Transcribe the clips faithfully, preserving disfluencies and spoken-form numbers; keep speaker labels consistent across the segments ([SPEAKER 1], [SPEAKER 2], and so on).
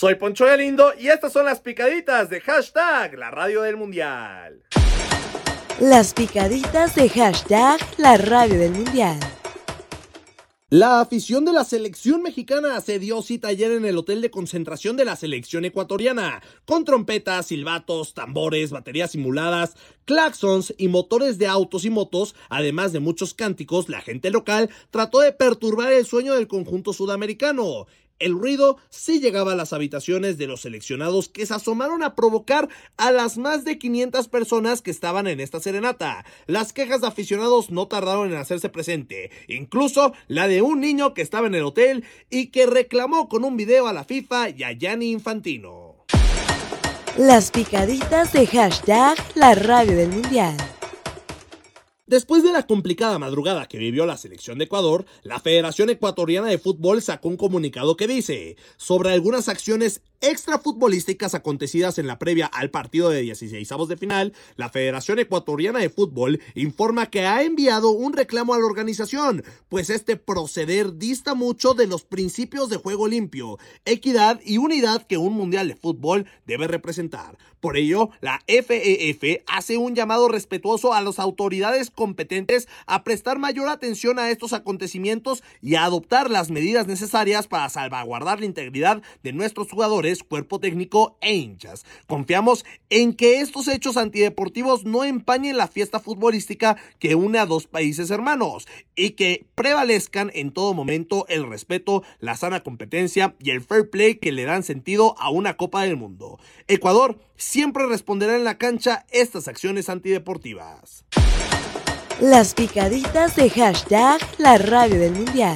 [SPEAKER 1] Soy Poncho Galindo y estas son las picaditas de hashtag La Radio del Mundial.
[SPEAKER 2] Las picaditas de hashtag La Radio del Mundial.
[SPEAKER 3] La afición de la selección mexicana se dio cita ayer en el hotel de concentración de la selección ecuatoriana, con trompetas, silbatos, tambores, baterías simuladas, claxons y motores de autos y motos, además de muchos cánticos. La gente local trató de perturbar el sueño del conjunto sudamericano. El ruido sí llegaba a las habitaciones de los seleccionados, que se asomaron a provocar a las más de quinientas personas que estaban en esta serenata. Las quejas de aficionados no tardaron en hacerse presente, incluso la de un niño que estaba en el hotel y que reclamó con un video a la FIFA y a Gianni Infantino.
[SPEAKER 2] Las picaditas de hashtag La Radio del Mundial.
[SPEAKER 3] Después de la complicada madrugada que vivió la selección de Ecuador, la Federación Ecuatoriana de Fútbol sacó un comunicado que dice sobre algunas acciones extrafutbolísticas acontecidas en la previa al partido de dieciseisavos de final. La Federación Ecuatoriana de Fútbol informa que ha enviado un reclamo a la organización, pues este proceder dista mucho de los principios de juego limpio, equidad y unidad que un mundial de fútbol debe representar. Por ello, la F E F hace un llamado respetuoso a las autoridades competentes a prestar mayor atención a estos acontecimientos y a adoptar las medidas necesarias para salvaguardar la integridad de nuestros jugadores, cuerpo técnico e hinchas. Confiamos en que estos hechos antideportivos no empañen la fiesta futbolística que une a dos países hermanos y que prevalezcan en todo momento el respeto, la sana competencia y el fair play que le dan sentido a una Copa del Mundo. Ecuador siempre responderá en la cancha estas acciones antideportivas.
[SPEAKER 2] Las picaditas de hashtag La Radio del Mundial.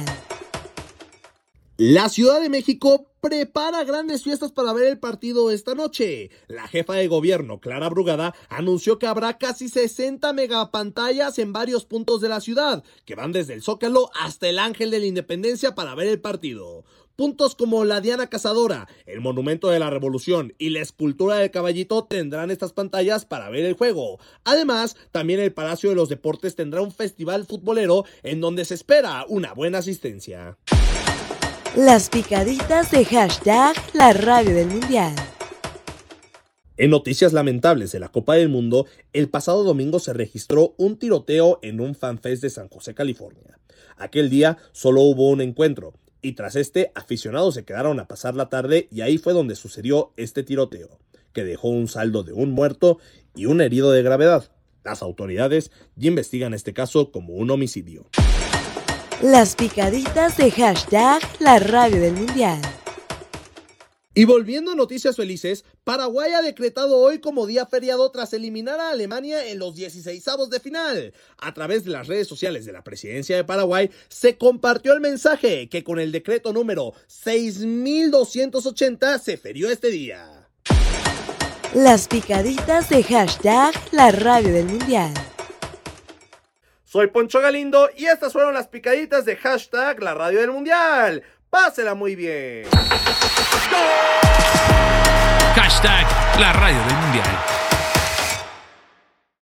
[SPEAKER 3] La Ciudad de México prepara grandes fiestas para ver el partido esta noche. La jefa de gobierno, Clara Brugada, anunció que habrá casi sesenta megapantallas en varios puntos de la ciudad, que van desde el Zócalo hasta el Ángel de la Independencia para ver el partido. Puntos como la Diana Cazadora, el Monumento de la Revolución y la Escultura del Caballito tendrán estas pantallas para ver el juego. Además, también el Palacio de los Deportes tendrá un festival futbolero en donde se espera una buena asistencia.
[SPEAKER 2] Las picaditas de hashtag La Radio del Mundial.
[SPEAKER 3] En noticias lamentables de la Copa del Mundo, el pasado domingo se registró un tiroteo en un fanfest de San José, California. Aquel día solo hubo un encuentro, y tras este, aficionados se quedaron a pasar la tarde y ahí fue donde sucedió este tiroteo, que dejó un saldo de un muerto y un herido de gravedad. Las autoridades ya investigan este caso como un homicidio.
[SPEAKER 2] Las picaditas de hashtag La Radio del Mundial.
[SPEAKER 3] Y volviendo a noticias felices, Paraguay ha decretado hoy como día feriado tras eliminar a Alemania en los dieciseisavos de final. A través de las redes sociales de la presidencia de Paraguay se compartió el mensaje que con el decreto número seis mil doscientos ochenta se ferió este día.
[SPEAKER 2] Las picaditas de hashtag La Radio del Mundial.
[SPEAKER 1] Soy Poncho Galindo y estas fueron las picaditas de hashtag La Radio del Mundial. Pásela muy bien.
[SPEAKER 4] Hashtag La Radio del Mundial.